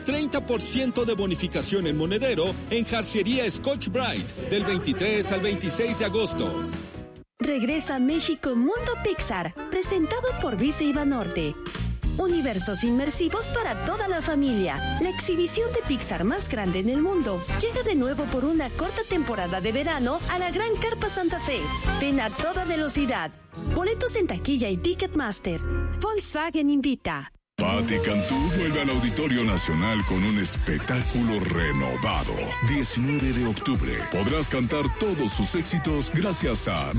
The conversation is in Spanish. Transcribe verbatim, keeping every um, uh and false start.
treinta por ciento de bonificación en monedero en Jarciería Scotch-Brite del veintitrés al veintiséis de agosto. Regresa a México Mundo Pixar, presentado por Visa y Banorte. Universos inmersivos para toda la familia. La exhibición de Pixar más grande en el mundo llega de nuevo por una corta temporada de verano a la Gran Carpa Santa Fe. Ven a toda velocidad. Boletos en taquilla y Ticketmaster. Volkswagen invita. Patti Cantú vuelve al Auditorio Nacional con un espectáculo renovado. diecinueve de octubre. Podrás cantar todos sus éxitos gracias a